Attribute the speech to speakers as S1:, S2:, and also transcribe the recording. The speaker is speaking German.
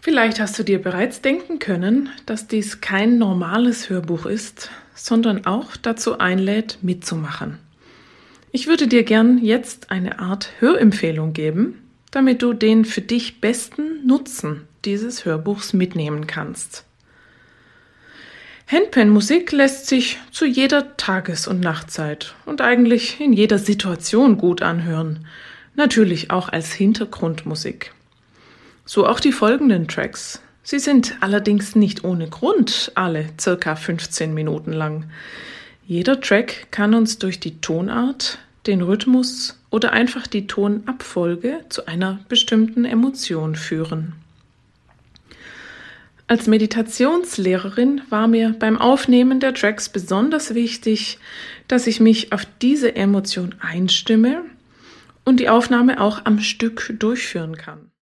S1: Vielleicht hast du dir bereits denken können, dass dies kein normales Hörbuch ist, sondern auch dazu einlädt, mitzumachen. Ich würde dir gern jetzt eine Art Hörempfehlung geben, damit du den für dich besten Nutzen dieses Hörbuchs mitnehmen kannst. Handpan-Musik lässt sich zu jeder Tages- und Nachtzeit und eigentlich in jeder Situation gut anhören, natürlich auch als Hintergrundmusik. So auch die folgenden Tracks. Sie sind allerdings nicht ohne Grund alle ca. 15 Minuten lang. Jeder Track kann uns durch die Tonart, den Rhythmus oder einfach die Tonabfolge zu einer bestimmten Emotion führen. Als Meditationslehrerin war mir beim Aufnehmen der Tracks besonders wichtig, dass ich mich auf diese Emotion einstimme und die Aufnahme auch am Stück durchführen kann.